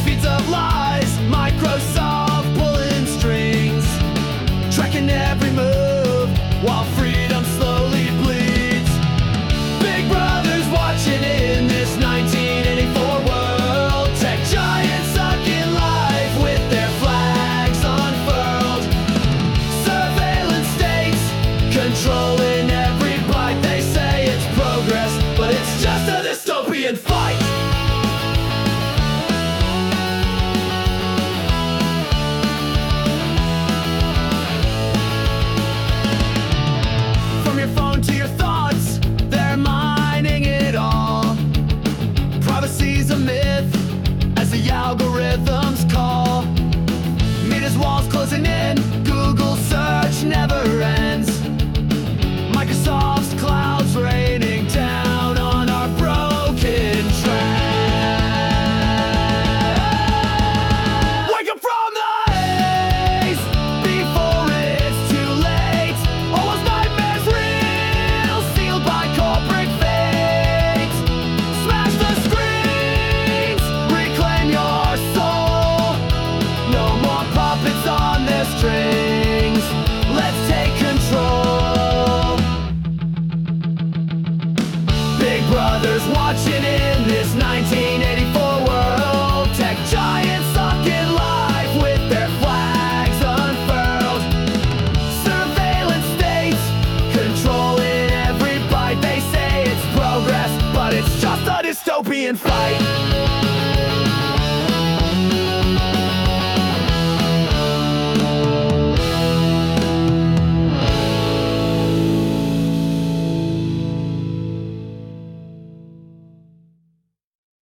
feeds of lies, Microsoft pulling strings, tracking every move while freedom slowly bleeds. Big Brother's watching in this 1984 world. Tech giants sucking life with their flags unfurled. Surveillance states controlling every bite. They say it's progress, but it's just a dystopian fight. From your phone to your thoughts, they're mining it all. Privacy's a myth as the algorithms call. Meta's walls closing in, Google search never ends. Microsoft's clouds raining down on our broken trend. Wake up from the haze before it's too late. All those nightmares real, sealed by corporate fate. Smash the screens, reclaim your soul. No more puppets on their strings. Let's take control. Big Brother's watching in this 1984 world. Tech giants sucking life with their flags unfurled. Surveillance states controlling every bite. They say it's progress, but it's just a dystopian fight.